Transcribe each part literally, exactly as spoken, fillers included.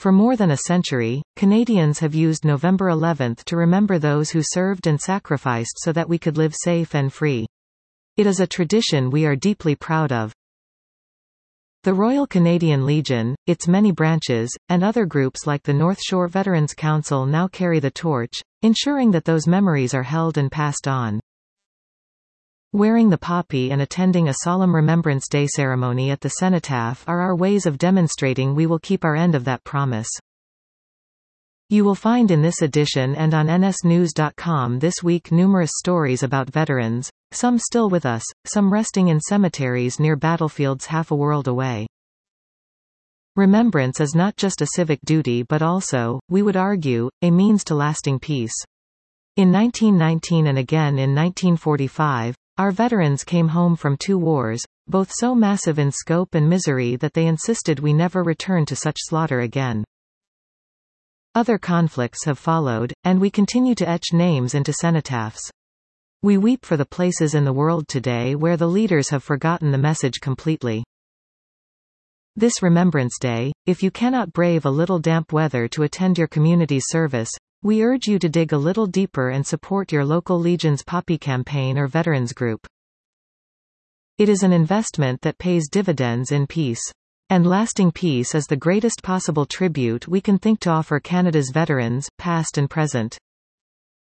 For more than a century, Canadians have used November eleventh to remember those who served and sacrificed so that we could live safe and free. It is a tradition we are deeply proud of. The Royal Canadian Legion, its many branches, and other groups like the North Shore Veterans Council now carry the torch, ensuring that those memories are held and passed on. Wearing the poppy and attending a solemn Remembrance Day ceremony at the cenotaph are our ways of demonstrating we will keep our end of that promise. You will find in this edition and on N S news dot com this week numerous stories about veterans, some still with us, some resting in cemeteries near battlefields half a world away. Remembrance is not just a civic duty but also, we would argue, a means to lasting peace. In nineteen nineteen and again in nineteen forty-five, our veterans came home from two wars, both so massive in scope and misery that they insisted we never return to such slaughter again. Other conflicts have followed, and we continue to etch names into cenotaphs. We weep for the places in the world today where the leaders have forgotten the message completely. This Remembrance Day, if you cannot brave a little damp weather to attend your community's service, we urge you to dig a little deeper and support your local Legion's Poppy campaign or veterans group. It is an investment that pays dividends in peace. And lasting peace is the greatest possible tribute we can think to offer Canada's veterans, past and present.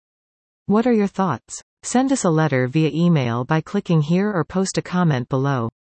What are your thoughts? Send us a letter via email by clicking here or post a comment below.